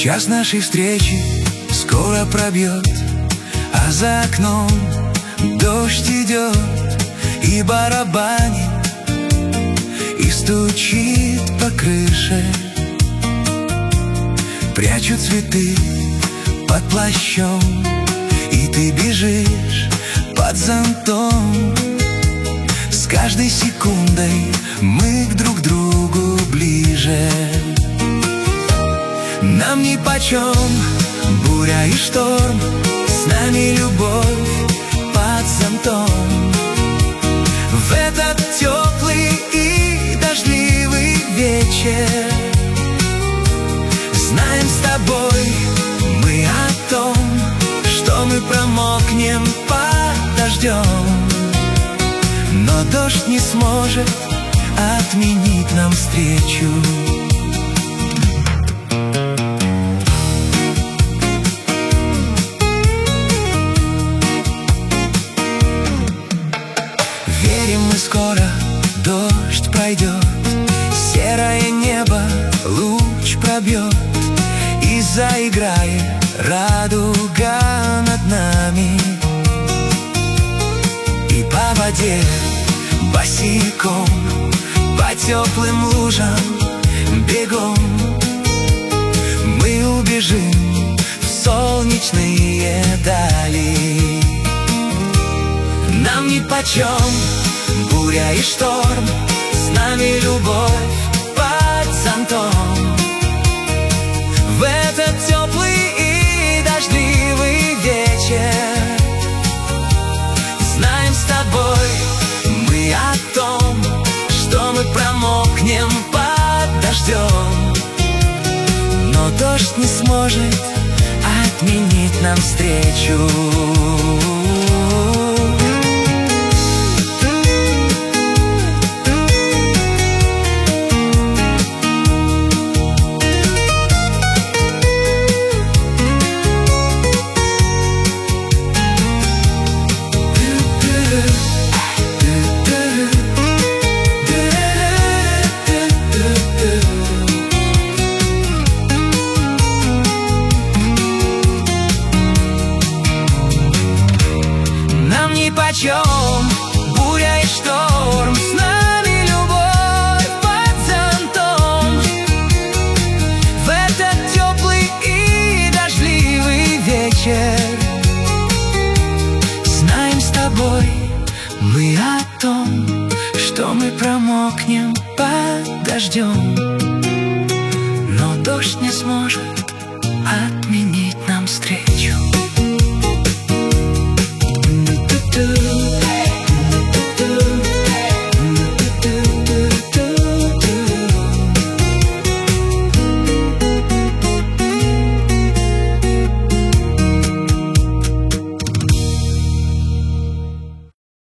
Час нашей встречи скоро пробьет, а за окном дождь идет и барабанит, и стучит по крыше. Прячу цветы под плащом, и ты бежишь под зонтом. С каждой секундой мы друг к другу ближе. Нам нипочем буря и шторм, с нами любовь под зонтом. В этот теплый и дождливый вечер знаем с тобой мы о том, что мы промокнем под дождем, но дождь не сможет отменить нам встречу. Верим мы, скоро дождь пройдет, серое небо луч пробьет, и заиграет радуга над нами. И по воде босиком, по теплым лужам бегом мы убежим в солнечные дали. Нам нипочем буря и шторм, с нами любовь под зонтом. В этот теплый и дождливый вечер знаем с тобой мы о том, что мы промокнем под дождем, но дождь не сможет отменить нам встречу. Нипочем буря и шторм, с нами любовь под зонтом. В этот теплый и дождливый вечер знаем с тобой мы о том, что мы промокнем под дождем, но дождь не сможет отменить нам встречу.